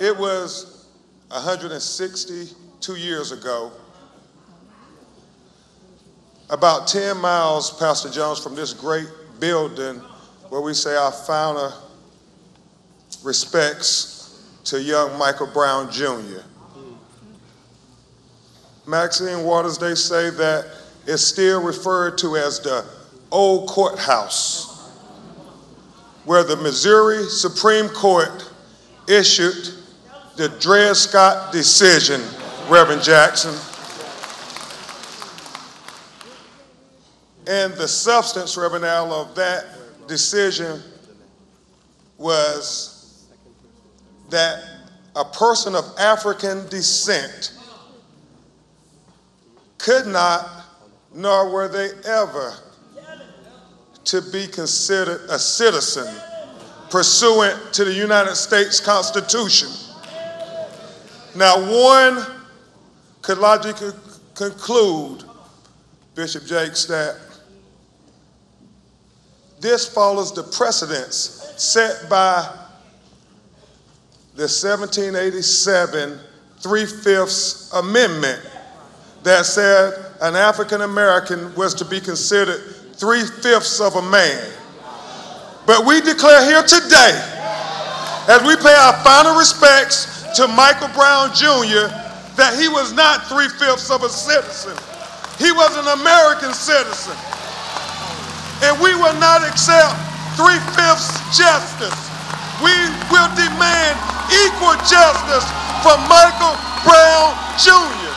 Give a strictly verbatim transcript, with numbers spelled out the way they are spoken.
It was one hundred sixty-two years ago, about ten miles, Pastor Jones, from this great building where we say our founder respects to young Michael Brown Junior Maxine Waters, they say that it's still referred to as the old courthouse, where the Missouri Supreme Court issued the Dred Scott decision, Reverend Jackson. And the substance, Reverend Al, of that decision was that a person of African descent could not, nor were they ever, to be considered a citizen pursuant to the United States Constitution. Now, one could logically conclude, Bishop Jakes, that this follows the precedents set by the seventeen eighty-seven Three-Fifths Amendment that said an African American was to be considered three-fifths of a man. But we declare here today, as we pay our final respects to Michael Brown Junior, that he was not three-fifths of a citizen. He was an American citizen. And we will not accept three-fifths justice. We will demand equal justice for Michael Brown Junior